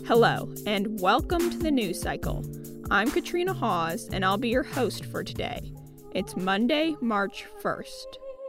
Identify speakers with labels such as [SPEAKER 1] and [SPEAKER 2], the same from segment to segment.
[SPEAKER 1] Hello, and welcome to the News Cycle. I'm Katrina Hawes, and I'll be your host for today. It's Monday, March 1st.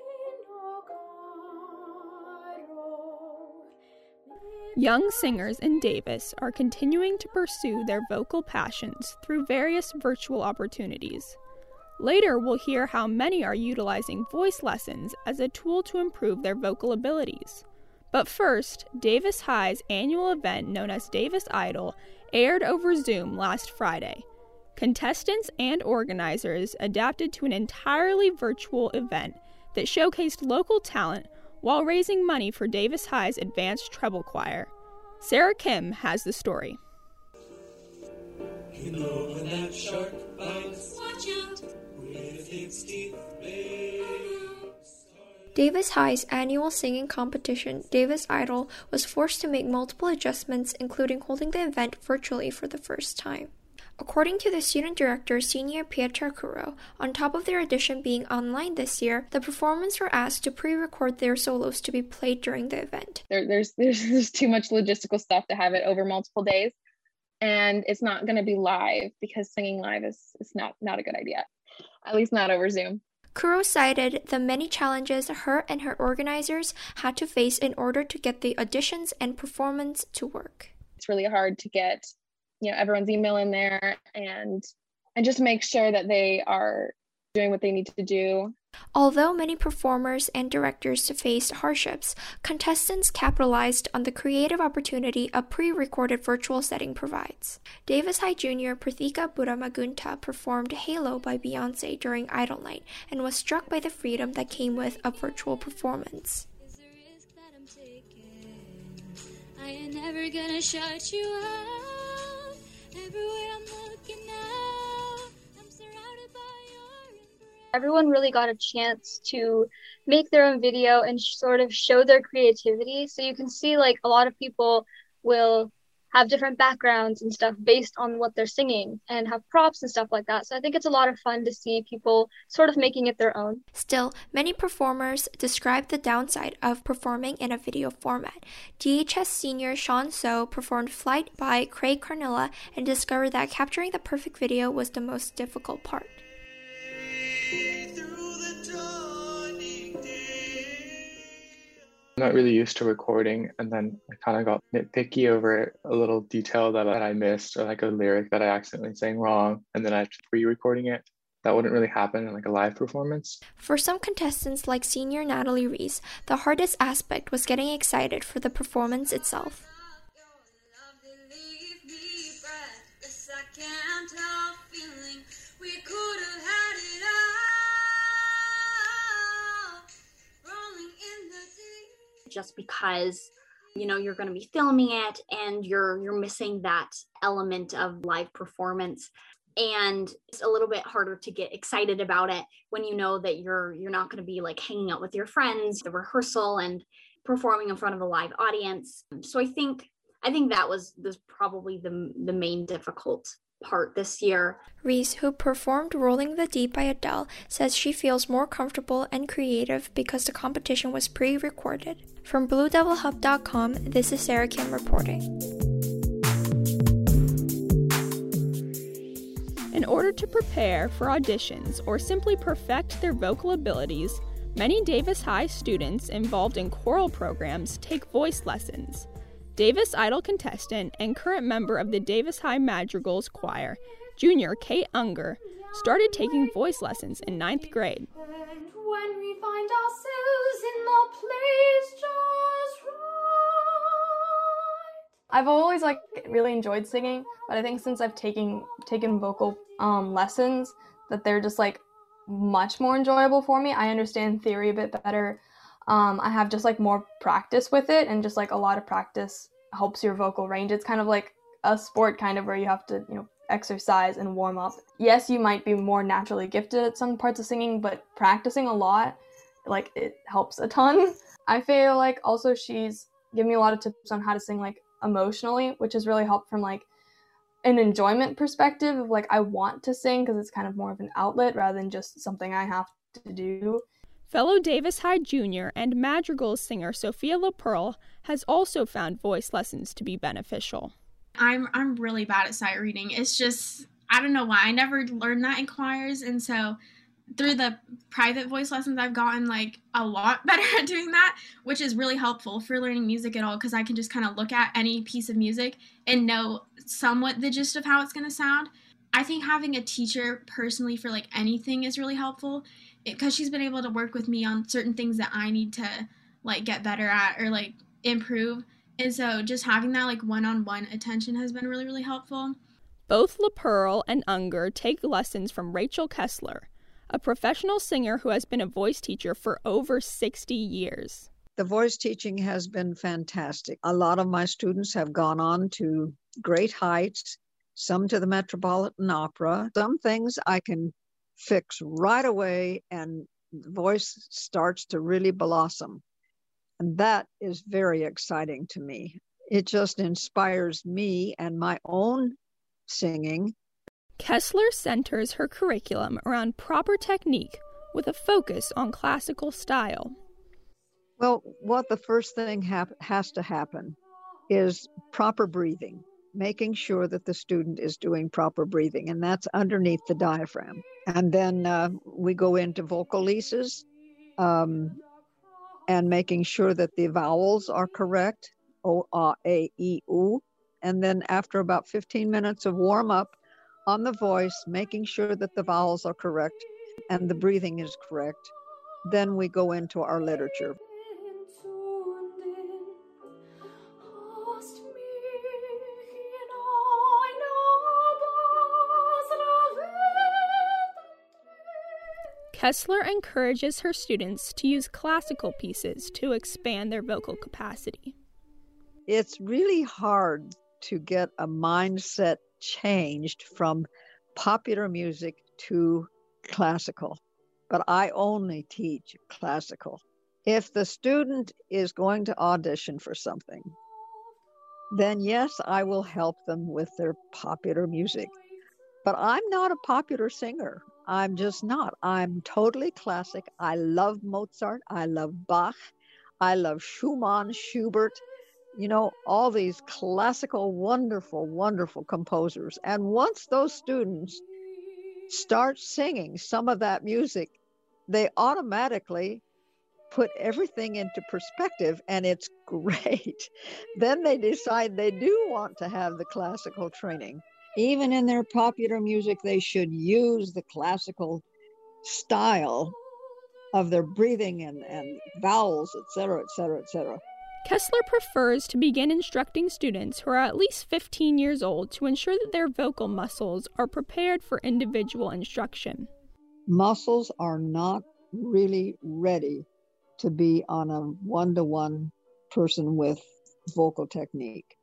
[SPEAKER 1] Young singers in Davis are continuing to pursue their vocal passions through various virtual opportunities. Later, we'll hear how many are utilizing voice lessons as a tool to improve their vocal abilities. But first, Davis High's annual event known as Davis Idol aired over Zoom last Friday. Contestants and organizers adapted to an entirely virtual event that showcased local talent while raising money for Davis High's Advanced Treble Choir. Sarah Kim has the story.
[SPEAKER 2] You know when that shark bites, watch out with its teeth.
[SPEAKER 3] Davis High's annual singing competition, Davis Idol, was forced to make multiple adjustments, including holding the event virtually for the first time. According to the student director, Senior Pietra Kuro, on top of their audition being online this year, the performers were asked to pre-record their solos to be played during the event.
[SPEAKER 4] There's too much logistical stuff to have it over multiple days, and it's not going to be live because singing live is not a good idea, at least not over Zoom.
[SPEAKER 3] Kuro cited the many challenges her and her organizers had to face in order to get the auditions and performance to work.
[SPEAKER 4] It's really hard to get, everyone's email in there and just make sure that they are doing what they need to do.
[SPEAKER 3] Although many performers and directors faced hardships, contestants capitalized on the creative opportunity a pre-recorded virtual setting provides. Davis High Jr. Prathika Buramagunta performed Halo by Beyoncé during Idol Night and was struck by the freedom that came with a virtual performance.
[SPEAKER 5] I ain't never gonna shut you out. Everywhere I'm looking now, I'm surrounded by your embrace.
[SPEAKER 6] Everyone really got a chance to make their own video and sort of show their creativity. So you can see a lot of people will have different backgrounds and stuff based on what they're singing and have props and stuff like that. So I think it's a lot of fun to see people sort of making it their own.
[SPEAKER 3] Still, many performers described the downside of performing in a video format. DHS senior Sean So performed Flight by Craig Carnilla and discovered that capturing the perfect video was the most difficult part.
[SPEAKER 7] I'm not really used to recording, and then I kind of got nitpicky over a little detail that I missed, or a lyric that I accidentally sang wrong, and then I had to re-recording it. That wouldn't really happen in a live performance.
[SPEAKER 3] For some contestants like senior Natalie Reese, the hardest aspect was getting excited for the performance itself.
[SPEAKER 8] Just because you're going to be filming it and you're missing that element of live performance, and it's a little bit harder to get excited about it when you know that you're not going to be hanging out with your friends, the rehearsal and performing in front of a live audience. So I think that was probably the main difficult part this year.
[SPEAKER 3] Reese, who performed Rolling the Deep by Adele, says she feels more comfortable and creative because the competition was pre-recorded. From BlueDevilHub.com, this is Sarah Kim reporting.
[SPEAKER 1] In order to prepare for auditions or simply perfect their vocal abilities, many Davis High students involved in choral programs take voice lessons. Davis Idol contestant and current member of the Davis High Madrigals Choir, Junior Kate Unger, started taking voice lessons in 9th grade.
[SPEAKER 5] When we find ourselves in the place just right.
[SPEAKER 9] I've always really enjoyed singing, but I think since I've taken vocal lessons, that they're just much more enjoyable for me. I understand theory a bit better. I have just more practice with it, and just a lot of practice helps your vocal range. It's kind of like a sport kind of where you have to, exercise and warm up. Yes, you might be more naturally gifted at some parts of singing, but practicing a lot, it helps a ton. I feel also she's given me a lot of tips on how to sing emotionally, which has really helped from an enjoyment perspective of I want to sing because it's kind of more of an outlet rather than just something I have to do.
[SPEAKER 1] Fellow Davis High Jr. and Madrigals singer Sophia LaPearl has also found voice lessons to be beneficial.
[SPEAKER 10] I'm really bad at sight reading. It's just, I don't know why. I never learned that in choirs, and so through the private voice lessons, I've gotten like a lot better at doing that, which is really helpful for learning music at all, because I can just kind of look at any piece of music and know somewhat the gist of how it's going to sound. I think having a teacher personally for like anything is really helpful, because she's been able to work with me on certain things that I need to like get better at or like improve. And so just having that like one-on-one attention has been really, really helpful.
[SPEAKER 1] Both LaPearl and Unger take lessons from Rachel Kessler, a professional singer who has been a voice teacher for over 60 years.
[SPEAKER 11] The voice teaching has been fantastic. A lot of my students have gone on to great heights, some to the Metropolitan Opera. Some things I can fix right away and the voice starts to really blossom. And that is very exciting to me. It just inspires me and my own singing.
[SPEAKER 1] Kessler centers her curriculum around proper technique with a focus on classical style.
[SPEAKER 11] Well, what the first thing has to happen is proper breathing, making sure that the student is doing proper breathing, and that's underneath the diaphragm. And then we go into vocal leases and making sure that the vowels are correct, O, A, E, U. And then after about 15 minutes of warm up, on the voice, making sure that the vowels are correct and the breathing is correct. Then we go into our literature.
[SPEAKER 1] Kessler encourages her students to use classical pieces to expand their vocal capacity.
[SPEAKER 11] It's really hard to get a mindset changed from popular music to classical, but I only teach classical. If the student is going to audition for something, then yes, I will help them with their popular music. But I'm not a popular singer. I'm just not. I'm totally classic. I love Mozart. I love Bach. I love Schumann, Schubert. You know, all these classical, wonderful, wonderful composers. And once those students start singing some of that music, they automatically put everything into perspective, and it's great. Then they decide they do want to have the classical training. Even in their popular music, they should use the classical style of their breathing and vowels, etc., etc., etc.
[SPEAKER 1] Kessler prefers to begin instructing students who are at least 15 years old to ensure that their vocal muscles are prepared for individual instruction.
[SPEAKER 11] Muscles are not really ready to be on a one-to-one person with vocal technique.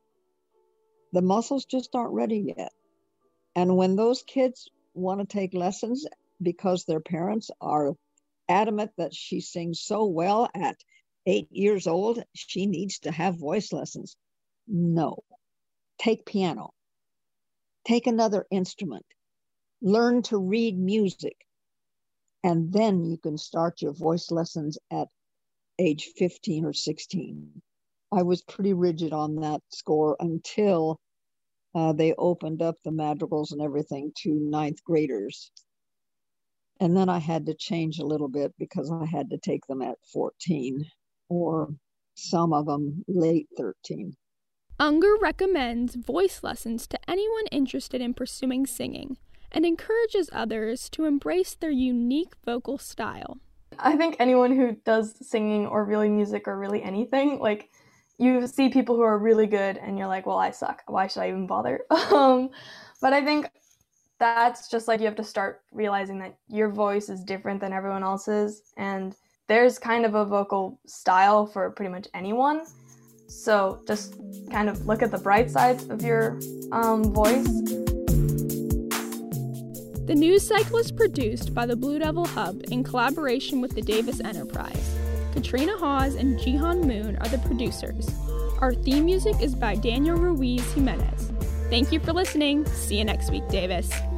[SPEAKER 11] The muscles just aren't ready yet. And when those kids want to take lessons because their parents are adamant that she sings so well at 8 years old, she needs to have voice lessons. No. Take piano. Take another instrument. Learn to read music. And then you can start your voice lessons at age 15 or 16. I was pretty rigid on that score until they opened up the madrigals and everything to 9th graders. And then I had to change a little bit because I had to take them at 14. Or some of them late 13.
[SPEAKER 1] Unger recommends voice lessons to anyone interested in pursuing singing and encourages others to embrace their unique vocal style.
[SPEAKER 9] I think anyone who does singing or really music or really anything, like you see people who are really good and you're like, well, I suck. Why should I even bother? But I think that's just like you have to start realizing that your voice is different than everyone else's, and there's kind of a vocal style for pretty much anyone. So just kind of look at the bright sides of your voice.
[SPEAKER 1] The news cycle is produced by the Blue Devil Hub in collaboration with the Davis Enterprise. Katrina Hawes and Jihan Moon are the producers. Our theme music is by Daniel Ruiz Jimenez. Thank you for listening. See you next week, Davis.